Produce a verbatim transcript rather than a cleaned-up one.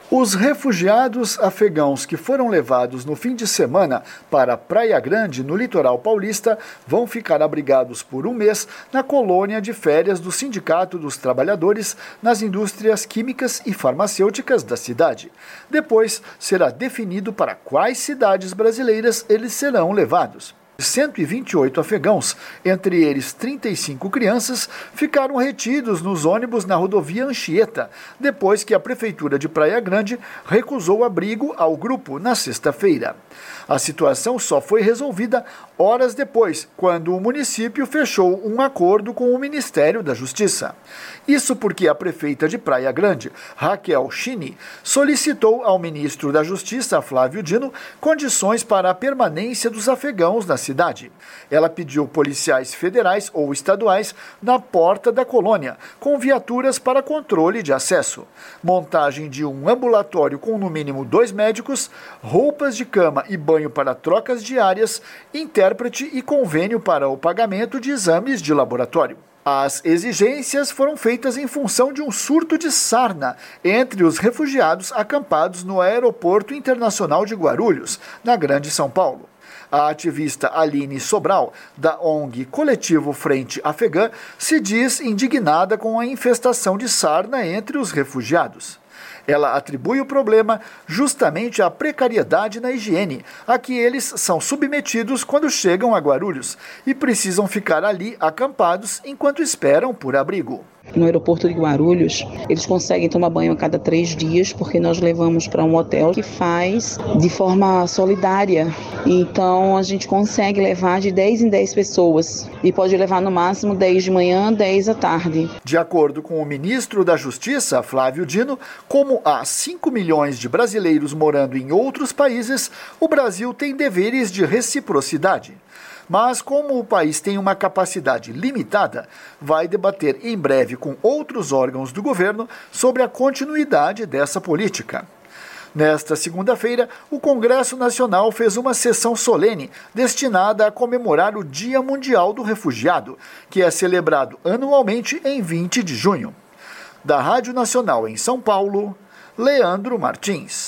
Os refugiados afegãos que foram levados no fim de semana para Praia Grande, no litoral paulista, vão ficar abrigados por um mês na colônia de férias do Sindicato dos Trabalhadores nas indústrias químicas e farmacêuticas da cidade. Depois, será definido para quais cidades brasileiras eles serão levados. cento e vinte e oito afegãos, entre eles trinta e cinco crianças, ficaram retidos nos ônibus na rodovia Anchieta, depois que a Prefeitura de Praia Grande recusou abrigo ao grupo na sexta-feira. A situação só foi resolvida horas depois, quando o município fechou um acordo com o Ministério da Justiça. Isso porque a prefeita de Praia Grande, Raquel Chini, solicitou ao ministro da Justiça, Flávio Dino, condições para a permanência dos afegãos na cidade. Ela pediu policiais federais ou estaduais na porta da colônia, com viaturas para controle de acesso, montagem de um ambulatório com no mínimo dois médicos, roupas de cama e banho para trocas diárias, intérprete e convênio para o pagamento de exames de laboratório. As exigências foram feitas em função de um surto de sarna entre os refugiados acampados no Aeroporto Internacional de Guarulhos, na Grande São Paulo. A ativista Aline Sobral, da O N G Coletivo Frente Afegã, se diz indignada com a infestação de sarna entre os refugiados. Ela atribui o problema justamente à precariedade na higiene, a que eles são submetidos quando chegam a Guarulhos e precisam ficar ali acampados enquanto esperam por abrigo. No aeroporto de Guarulhos, eles conseguem tomar banho a cada três dias, porque nós levamos para um hotel que faz de forma solidária. Então, a gente consegue levar de dez em dez pessoas e pode levar no máximo dez de manhã, dez à tarde. De acordo com o ministro da Justiça, Flávio Dino, como há cinco milhões de brasileiros morando em outros países, o Brasil tem deveres de reciprocidade. Mas, como o país tem uma capacidade limitada, vai debater em breve com outros órgãos do governo sobre a continuidade dessa política. Nesta segunda-feira, o Congresso Nacional fez uma sessão solene destinada a comemorar o Dia Mundial do Refugiado, que é celebrado anualmente em vinte de junho. Da Rádio Nacional em São Paulo, Leandro Martins.